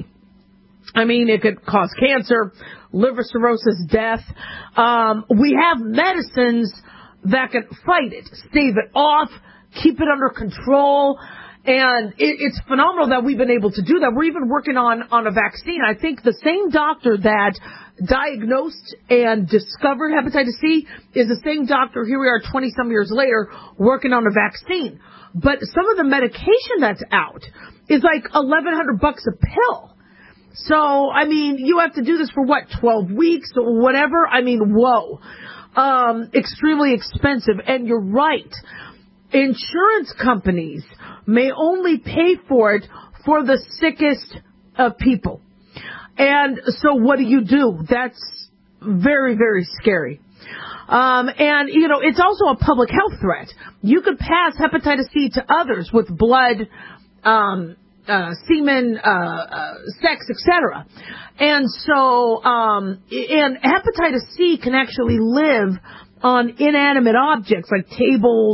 C: I mean, it could cause cancer, liver cirrhosis, death. Um, we have medicines that can fight it, stave it off, keep it under control. And it, it's phenomenal that we've been able to do that. We're even working on, on a vaccine. I think the same doctor that diagnosed and discovered hepatitis C is the same doctor, here we are twenty-some years later, working on a vaccine. But some of the medication that's out is like eleven hundred bucks a pill. So, I mean, you have to do this for, what, twelve weeks or whatever? I mean, whoa. Um, extremely expensive. And you're right. Insurance companies may only pay for it for the sickest of people. And so what do you do? That's very, very scary. Um, and, you know, it's also a public health threat. You could pass hepatitis C to others with blood, um, uh, semen, uh, uh, sex, et cetera. And so, um, and hepatitis C can actually live on inanimate objects like tables,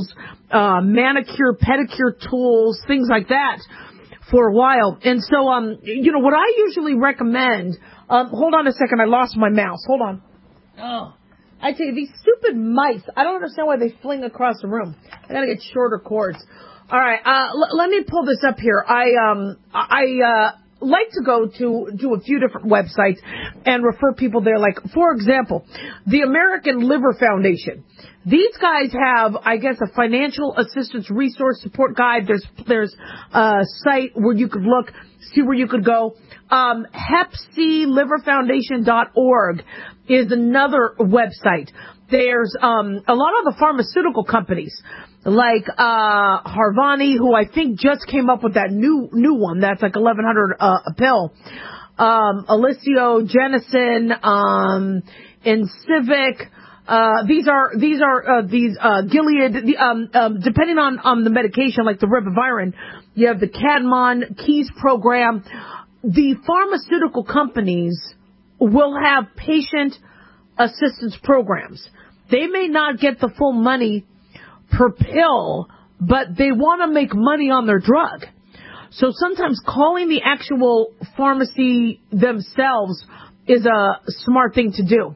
C: uh, manicure, pedicure tools, things like that for a while. And so, um, you know, what I usually recommend, um, hold on a second, I lost my mouse. Hold on. Oh, I tell you, these stupid mice, I don't understand why they fling across the room. I gotta get shorter cords. All right, uh, l- let me pull this up here. I, um, I, uh, like to go to, to a few different websites and refer people there. Like, for example, the American Liver Foundation. These guys have, I guess, a financial assistance resource support guide. There's, there's a site where you could look, see where you could go. Um, hep c liver foundation dot org is another website. There's, um, a lot of the pharmaceutical companies, like, uh, Harvani, who I think just came up with that new, new one that's like eleven hundred uh, a pill. Um, Alessio, Genison, um, Incivic. Uh, these are, these are, uh, these, uh, Gilead, the, um, um, depending on, on the medication, like the Ribavirin, you have the Cadmon, Keys program. The pharmaceutical companies will have patient assistance programs. They may not get the full money per pill, but they want to make money on their drug. So sometimes calling the actual pharmacy themselves is a smart thing to do.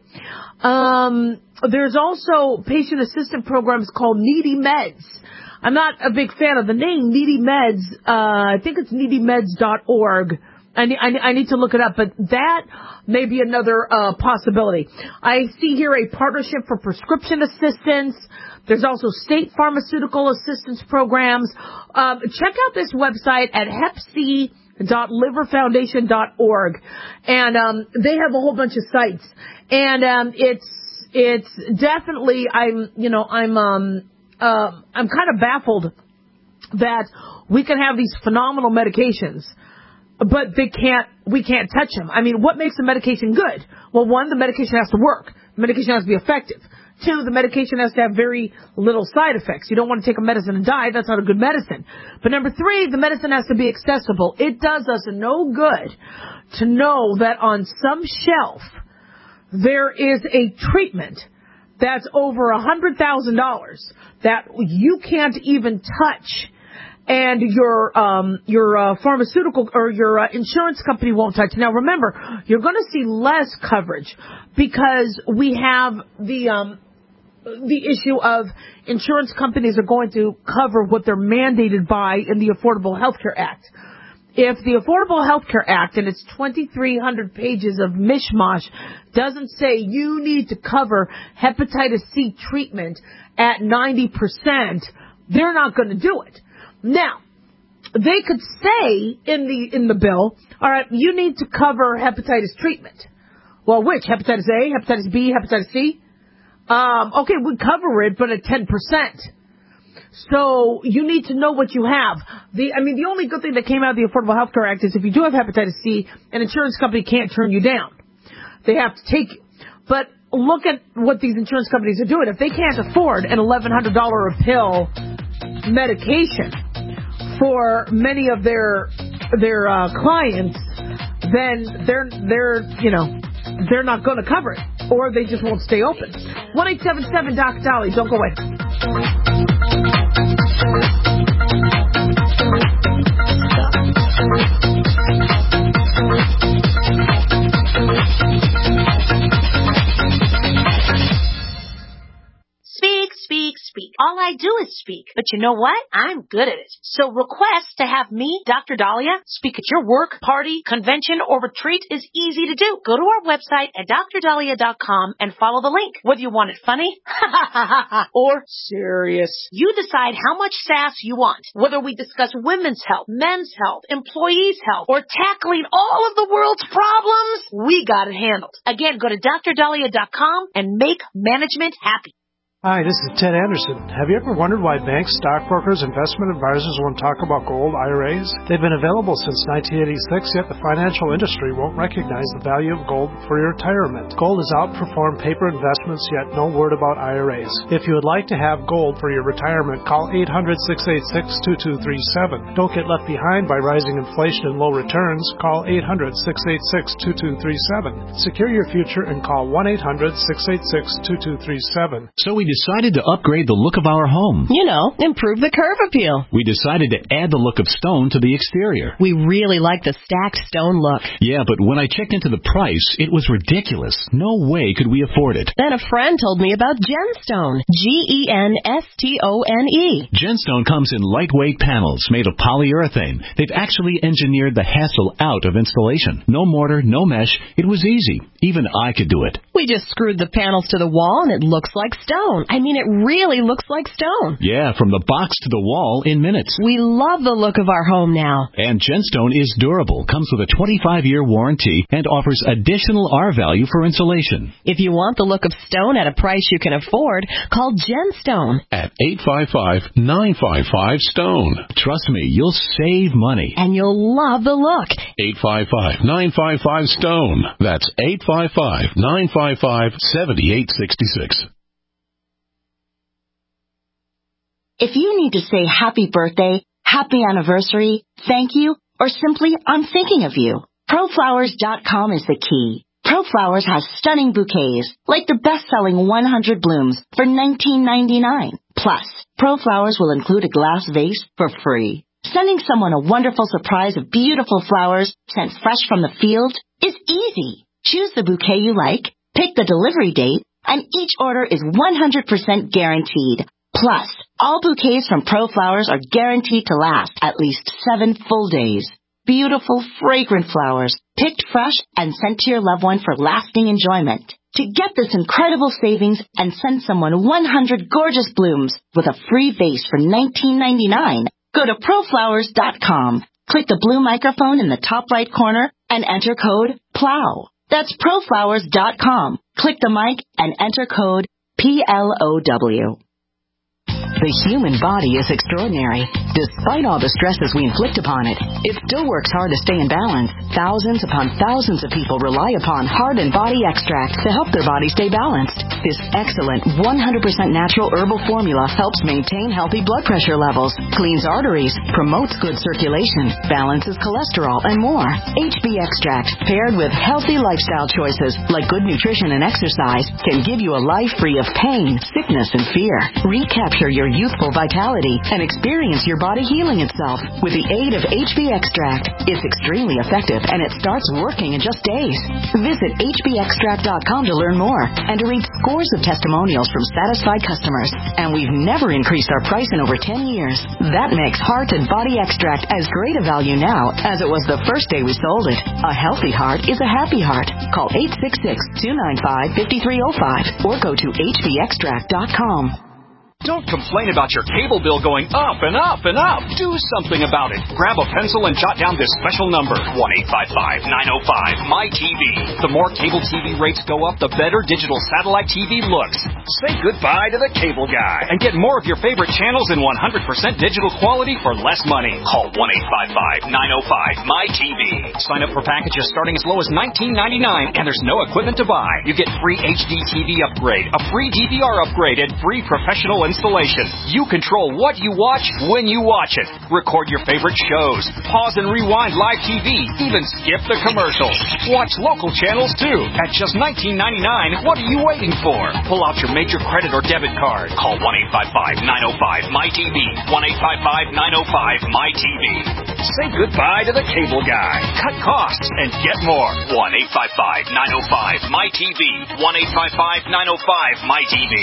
C: Um, there's also patient assistant programs called Needy Meds. I'm not a big fan of the name Needy Meds. Uh, I think it's needy meds dot org. I need, I need to look it up, but that may be another uh, possibility. I see here a partnership for prescription assistance. There's also state pharmaceutical assistance programs. Um, check out this website at hep c dot liver foundation dot org, and um, they have a whole bunch of sites. And um, it's it's definitely I'm you know I'm um uh, I'm kind of baffled that we can have these phenomenal medications, but they can't, we can't touch them. I mean, what makes the medication good? Well, one, the medication has to work. The medication has to be effective. Two, the medication has to have very little side effects. You don't want to take a medicine and die. That's not a good medicine. But number three, the medicine has to be accessible. It does us no good to know that on some shelf there is a treatment that's over a hundred thousand dollars that you can't even touch, and your um your uh, pharmaceutical or your uh, insurance company won't touch. Now remember, you're going to see less coverage because we have the um the issue of insurance companies are going to cover what they're mandated by in the Affordable Health Care Act. If the Affordable Health Care Act and its twenty-three hundred pages of mishmash doesn't say you need to cover hepatitis C treatment at ninety percent, they're not going to do it. Now, they could say in the in the bill, all right, you need to cover hepatitis treatment. Well, which? Hepatitis A, hepatitis B, hepatitis C? Um, okay, we cover it, but at ten percent. So you need to know what you have. The I mean, the only good thing that came out of the Affordable Health Care Act is if you do have hepatitis C, an insurance company can't turn you down. They have to take you. But look at what these insurance companies are doing. If they can't afford an eleven hundred dollars a pill medication for many of their their uh, clients, then they're they're you know they're not going to cover it, or they just won't stay open. One eight seven seven Doc Dolly. Don't go away.
D: Speak, speak, speak. All I do is speak. But you know what? I'm good at it. So request to have me, Doctor Dahlia, speak at your work, party, convention, or retreat is easy to do. Go to our website at dr dahlia dot com and follow the link. Whether you want it funny or serious, you decide how much sass you want. Whether we discuss women's health, men's health, employees' health, or tackling all of the world's problems, we got it handled. Again, go to dr dahlia dot com and make management happy.
E: Hi, this is Ted Anderson. Have you ever wondered why banks, stockbrokers, investment advisors won't talk about gold I R As? They've been available since nineteen eighty-six, yet the financial industry won't recognize the value of gold for your retirement. Gold has outperformed paper investments, yet no word about I R As. If you would like to have gold for your retirement, call eight hundred, six eight six, two two three seven. Don't get left behind by rising inflation and low returns. Call eight hundred, six eight six, two two three seven. Secure your future and call one eight hundred, six eight six, two two three seven.
F: So we
T: decided to upgrade the look of our home.
G: You know, improve the curve appeal.
T: We decided to add the look of stone to the exterior.
G: We really like the stacked stone look.
T: Yeah, but when I checked into the price, it was ridiculous. No way could we afford it.
G: Then a friend told me about Genstone. G E N S T O N E.
T: Genstone comes in lightweight panels made of polyurethane. They've actually engineered the hassle out of installation. No mortar, no mesh. It was easy. Even I could do it.
G: We just screwed the panels to the wall and it looks like stone. I mean, it really looks like stone.
T: Yeah, from the box to the wall in minutes.
G: We love the look of our home now.
T: And Genstone is durable, comes with a twenty-five year warranty, and offers additional R-value for insulation.
G: If you want the look of stone at a price you can afford, call Genstone.
R: At eight five five, nine five five, STONE.
T: Trust me, you'll save money.
G: And you'll love the look.
R: eight five five, nine five five, STONE. That's eight five five, nine five five, seven eight six six.
U: If you need to say happy birthday, happy anniversary, thank you, or simply I'm thinking of you, ProFlowers dot com is the key. ProFlowers has stunning bouquets, like the best-selling one hundred blooms for nineteen ninety-nine. Plus, ProFlowers will include a glass vase for free. Sending someone a wonderful surprise of beautiful flowers sent fresh from the field is easy. Choose the bouquet you like, pick the delivery date, and each order is one hundred percent guaranteed. Plus, all bouquets from ProFlowers are guaranteed to last at least seven full days. Beautiful, fragrant flowers, picked fresh and sent to your loved one for lasting enjoyment. To get this incredible savings and send someone one hundred gorgeous blooms with a free vase for nineteen ninety-nine, go to ProFlowers dot com. Click the blue microphone in the top right corner and enter code PLOW. That's ProFlowers dot com. Click the mic and enter code P L O W.
V: The human body is extraordinary. Despite all the stresses we inflict upon it, it still works hard to stay in balance. Thousands upon thousands of people rely upon Heart and Body Extract to help their body stay balanced. This excellent one hundred percent natural herbal formula helps maintain healthy blood pressure levels, cleans arteries, promotes good circulation, balances cholesterol, and more. H B Extract, paired with healthy lifestyle choices like good nutrition and exercise, can give you a life free of pain, sickness, and fear. Recapture your youthful vitality and experience your body healing itself with the aid of H B Extract. It's extremely effective and it starts working in just days. Visit H B extract dot com to learn more and to read scores of testimonials from satisfied customers. And we've never increased our price in over ten years. That makes Heart and Body Extract as great a value now as it was the first day we sold it. A healthy heart is a happy heart. Call eight six six, two nine five, five three zero five or go to H B extract dot com.
W: Don't complain about your cable bill going up and up and up. Do something about it. Grab a pencil and jot down this special number, one eight five five, nine oh five, M Y T V. The more cable T V rates go up, the better digital satellite T V looks. Say goodbye to the cable guy and get more of your favorite channels in one hundred percent digital quality for less money. Call one eight five five, nine oh five, M Y T V. Sign up for packages starting as low as nineteen ninety-nine, and there's no equipment to buy. You get free H D T V upgrade, a free D V R upgrade, and free professional installation. You control what you watch when you watch it. Record your favorite shows. Pause and rewind live T V. Even skip the commercials. Watch local channels too. At just nineteen ninety-nine, what are you waiting for? Pull out your major credit or debit card. Call one eight five five, nine oh five, M Y T V. one eight five five, nine oh five, M Y T V. Say goodbye to the cable guy. Cut costs and get more. one eight five five, nine oh five, M Y T V. one eight five five, nine oh five, M Y T V.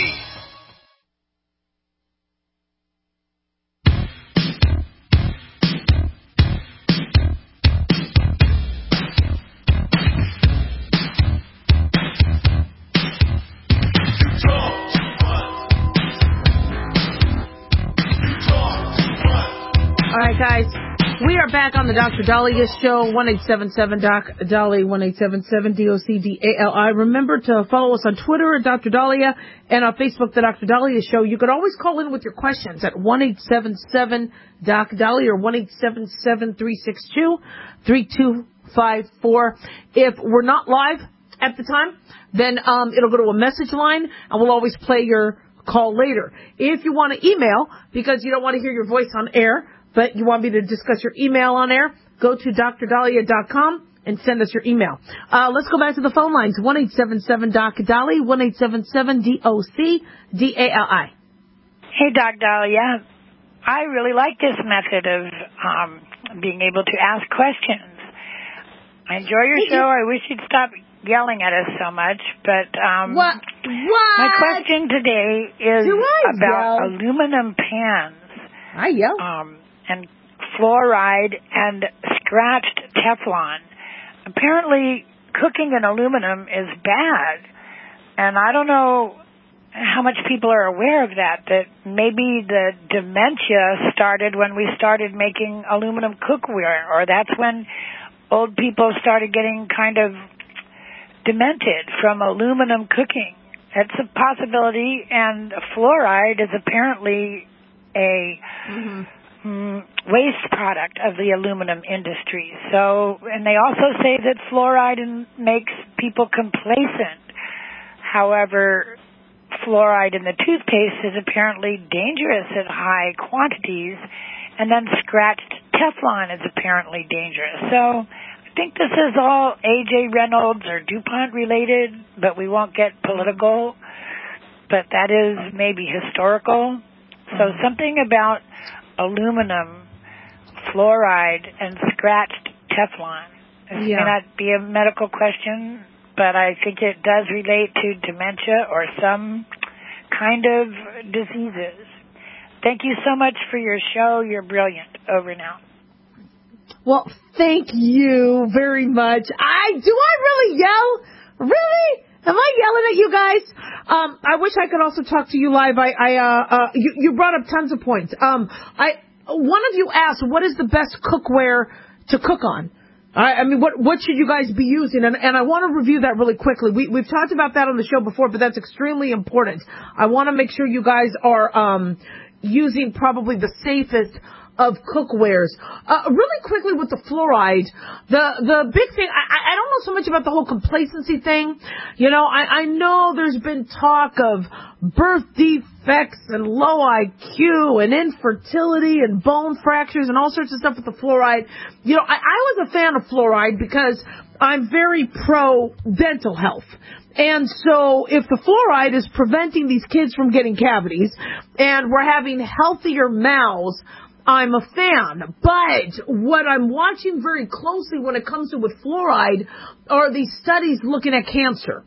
C: All right, guys, we are back on the Doctor Dahlia Show, one eight seven seven Doc Dolly, one eight seven seven D O C D A L I. Remember to follow us on Twitter at Doctor Dahlia and on Facebook, the Doctor Dahlia Show. You could always call in with your questions at one eight seven seven Doc Dolly or one eight seven seven, three six two, three two five four. If we're not live at the time, then um, it'll go to a message line, and we'll always play your call later. If you want to email, because you don't want to hear your voice on air, but you want me to discuss your email on air, go to D R dahlia dot com, and send us your email. Uh, let's go back to the phone lines. one eight seven seven D O C Dolly, one eight seven seven D O C D A L I.
A: Hey, Doc Dahlia. I really like this method of um, being able to ask questions. I enjoy your show. I wish you'd stop yelling at us so much. But um,
C: what? What?
A: My question today is about
C: yell?
A: aluminum pans.
C: I yell.
A: Um, and fluoride and scratched Teflon. Apparently, cooking in aluminum is bad. And I don't know how much people are aware of that, that maybe the dementia started when we started making aluminum cookware, or that's when old people started getting kind of demented from aluminum cooking. It's a possibility, and fluoride is apparently a mm-hmm. mm, waste product of the aluminum industry. So, and they also say that fluoride in, makes people complacent. However, fluoride in the toothpaste is apparently dangerous at high quantities, and then scratched Teflon is apparently dangerous. So I think this is all A J Reynolds or DuPont related, but we won't get political. But that is maybe historical. So something about aluminum, fluoride, and scratched Teflon. This
C: Yeah.
A: may not be a medical question, but I think it does relate to dementia or some kind of diseases. Thank you so much for your show. You're brilliant. Over now.
C: Well, thank you very much. I do I really yell? Really? Am I yelling at you guys? Um, I wish I could also talk to you live. I, I, uh, uh, you, you brought up tons of points. Um, I, one of you asked, what is the best cookware to cook on? I, I mean, what, what should you guys be using? And, and I want to review that really quickly. We, we've talked about that on the show before, but that's extremely important. I want to make sure you guys are, um, using probably the safest of cookwares. Uh, really quickly with the fluoride, the the big thing, I, I don't know so much about the whole complacency thing. You know, I, I know there's been talk of birth defects and low I Q and infertility and bone fractures and all sorts of stuff with the fluoride. You know, I, I was a fan of fluoride because I'm very pro dental health. And so if the fluoride is preventing these kids from getting cavities and we're having healthier mouths, I'm a fan. But what I'm watching very closely when it comes to with fluoride are these studies looking at cancer.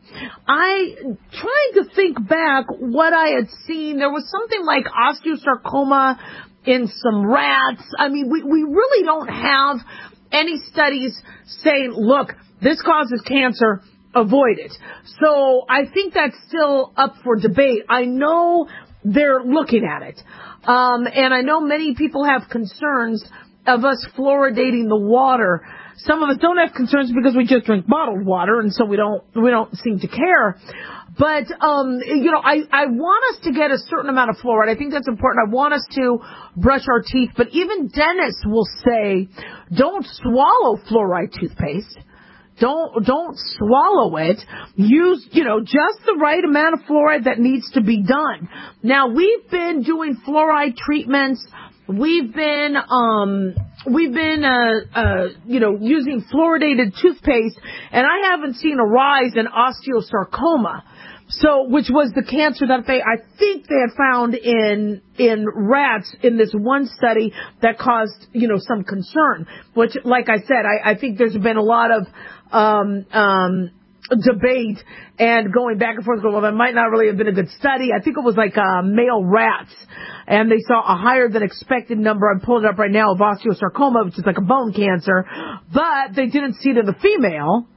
C: I trying to think back what I had seen. There was something like osteosarcoma in some rats. I mean, we, we really don't have any studies saying, look, this causes cancer, avoid it. So I think that's still up for debate. I know they're looking at it. Um, and I know many people have concerns of us fluoridating the water. Some of us don't have concerns because we just drink bottled water, and so we don't we don't seem to care. But um, you know, I I want us to get a certain amount of fluoride. I think that's important. I want us to brush our teeth. But even dentists will say, don't swallow fluoride toothpaste. Don't, don't swallow it. Use, you know, just the right amount of fluoride that needs to be done. Now, we've been doing fluoride treatments. We've been, um, we've been, uh, uh, you know, using fluoridated toothpaste, and I haven't seen a rise in osteosarcoma. So, which was the cancer that they, I think they had found in, in rats in this one study that caused, you know, some concern. Which, like I said, I, I think there's been a lot of, um, um, debate and going back and forth, going, well, that might not really have been a good study. I think it was like, uh, male rats. And they saw a higher than expected number, I'm pulling it up right now, of osteosarcoma, which is like a bone cancer. But they didn't see it in the female.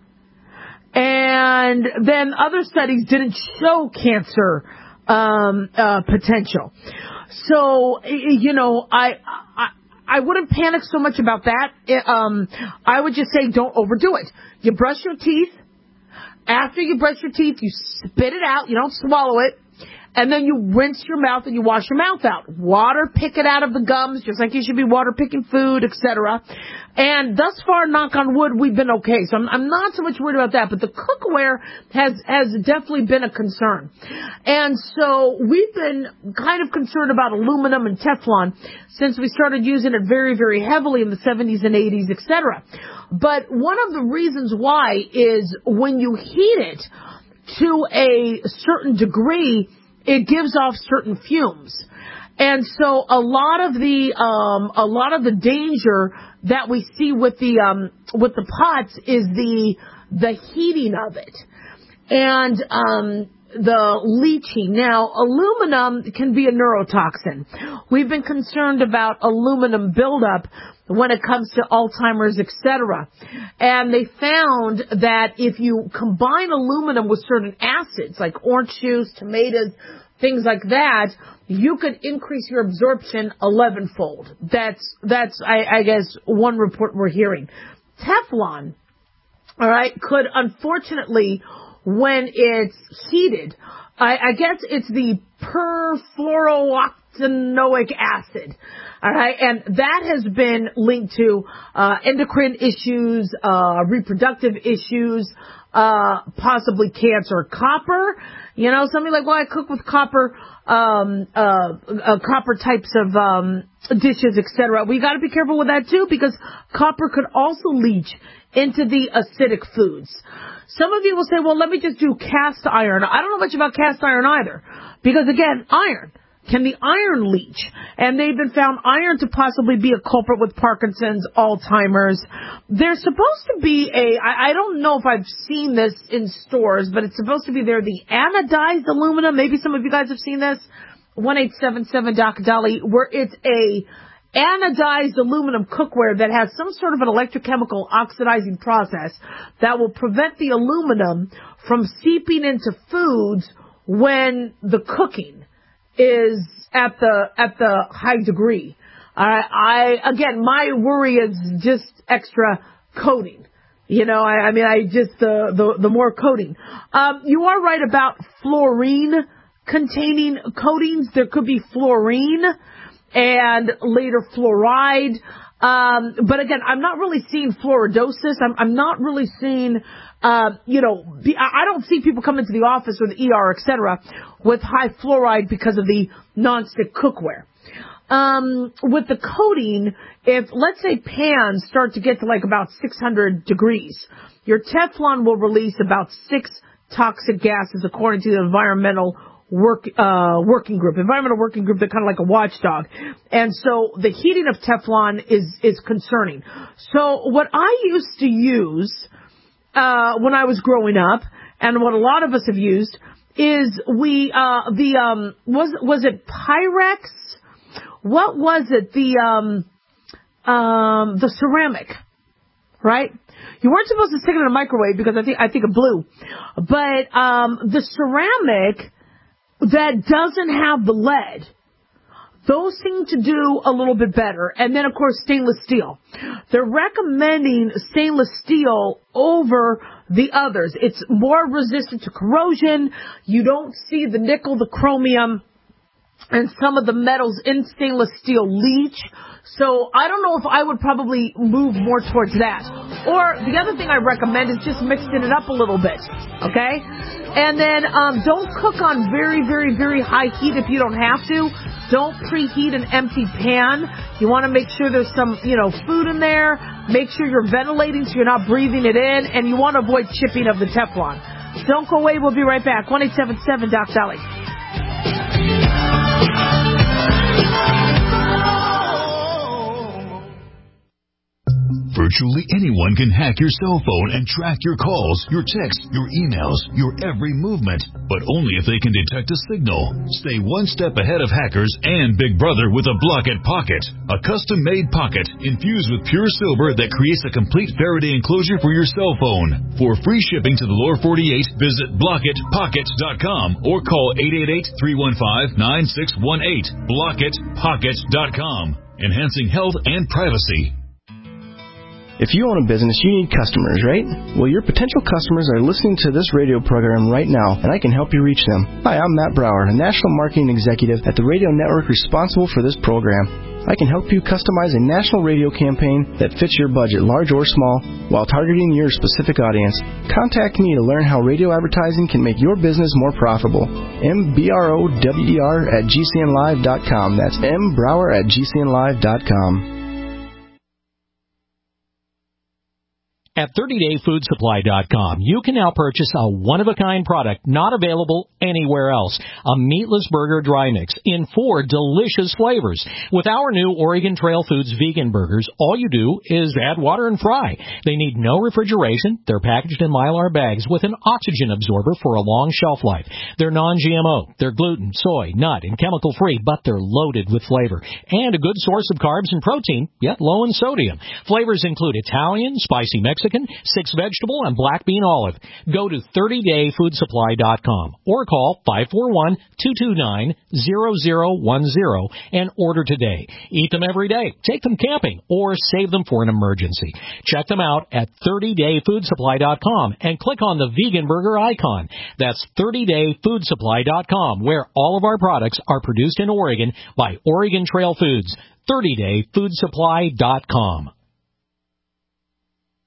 C: And then other studies didn't show cancer um, uh, potential. So, you know, I, I I wouldn't panic so much about that. It, um, I would just say don't overdo it. You brush your teeth. After you brush your teeth, you spit it out. You don't swallow it. And then you rinse your mouth and you wash your mouth out. Water pick it out of the gums, just like you should be water picking food, et cetera. And thus far, knock on wood, we've been okay. So I'm, I'm not so much worried about that. But the cookware has, has definitely been a concern. And so we've been kind of concerned about aluminum and Teflon since we started using it very, very heavily in the seventies and eighties, et cetera. But one of the reasons why is when you heat it to a certain degree, it gives off certain fumes. And so a lot of the, um, a lot of the danger that we see with the, um, with the pots is the, the heating of it. And, um, the leaching. Now, aluminum can be a neurotoxin. We've been concerned about aluminum buildup when it comes to Alzheimer's, et cetera. And they found that if you combine aluminum with certain acids, like orange juice, tomatoes, things like that, you could increase your absorption eleven-fold. That's, that's, I, I guess, one report we're hearing. Teflon, all right, could unfortunately, when it's heated, I, I guess it's the perfluorooctanoic acid, all right, and that has been linked to uh, endocrine issues, uh, reproductive issues, uh, possibly cancer. Copper, you know, something like, well, I cook with copper, um, uh, uh copper types of um, dishes, et cetera. We got to be careful with that too, because copper could also leach into the acidic foods. Some of you will say, well, let me just do cast iron. I don't know much about cast iron either, because again, iron. Can the iron leach? And they've been found iron to possibly be a culprit with Parkinson's, Alzheimer's. There's supposed to be a, I, I don't know if I've seen this in stores, but it's supposed to be there, the anodized aluminum. Maybe some of you guys have seen this. one eight seven seven D O C Dolly, where it's a anodized aluminum cookware that has some sort of an electrochemical oxidizing process that will prevent the aluminum from seeping into foods when the cooking is at the at the high degree. I, I again, my worry is just extra coating. You know, I, I mean, I just the the, the more coating. Um, you are right about fluorine containing coatings. There could be fluorine and later fluoride. Um, but again, I'm not really seeing fluoridosis. I'm, I'm not really seeing, uh, you know, the, I don't see people come into the office or the E R, et cetera, with high fluoride because of the nonstick cookware. Um, with the coating, if, let's say, pans start to get to like about six hundred degrees, your Teflon will release about six toxic gases according to the environmental work, uh, working group, environmental working group. They're kind of like a watchdog. And so the heating of Teflon is, is concerning. So what I used to use, uh, when I was growing up, and what a lot of us have used, is we, uh, the, um, was, was it Pyrex? What was it? The, um, um, the ceramic, right? You weren't supposed to stick it in a microwave because I think, I think it blew. But, um, the ceramic that doesn't have the lead, those seem to do a little bit better. And then, of course, stainless steel. They're recommending stainless steel over the others. It's more resistant to corrosion. You don't see the nickel, the chromium, and some of the metals in stainless steel leach. So I don't know if I would probably move more towards that. Or the other thing I recommend is just mixing it up a little bit, okay? And then um, don't cook on very, very, very high heat if you don't have to. Don't preheat an empty pan. You want to make sure there's some, you know, food in there. Make sure you're ventilating so you're not breathing it in. And you want to avoid chipping of the Teflon. Don't go away. We'll be right back. one eight seven seven Doc Dolly.
R: Virtually anyone can hack your cell phone and track your calls, your texts, your emails, your every movement, but only if they can detect a signal. Stay one step ahead of hackers and Big Brother with a Blockit Pocket, a custom-made pocket infused with pure silver that creates a complete Faraday enclosure for your cell phone. For free shipping to the lower forty-eight, visit blockit pocket dot com or call eight eight eight, three one five, nine six one eight. blockit pocket dot com, enhancing health and privacy.
B: If you own a business, you need customers, right? Well, your potential customers are listening to this radio program right now, and I can help you reach them. Hi, I'm Matt Brower, a National Marketing Executive at the radio network responsible for this program. I can help you customize a national radio campaign that fits your budget, large or small, while targeting your specific audience. Contact me to learn how radio advertising can make your business more profitable. M B R O W E R at G C N live dot com. That's M Brower at G C N live dot com.
H: At thirty day food supply dot com, you can now purchase a one-of-a-kind product not available anywhere else. A meatless burger dry mix in four delicious flavors. With our new Oregon Trail Foods vegan burgers, all you do is add water and fry. They need no refrigeration. They're packaged in Mylar bags with an oxygen absorber for a long shelf life. They're non G M O. They're gluten, soy, nut, and chemical-free, but they're loaded with flavor. And a good source of carbs and protein, yet low in sodium. Flavors include Italian, spicy Mexican, six vegetable, and black bean olive. Go to thirty day food supply dot com or call five four one, two two nine, zero zero one zero and order today. Eat them every day, take them camping, or save them for an emergency. Check them out at thirty day food supply dot com and click on the vegan burger icon. That's thirty day food supply dot com, where all of our products are produced in Oregon by Oregon Trail Foods. thirty day food supply dot com.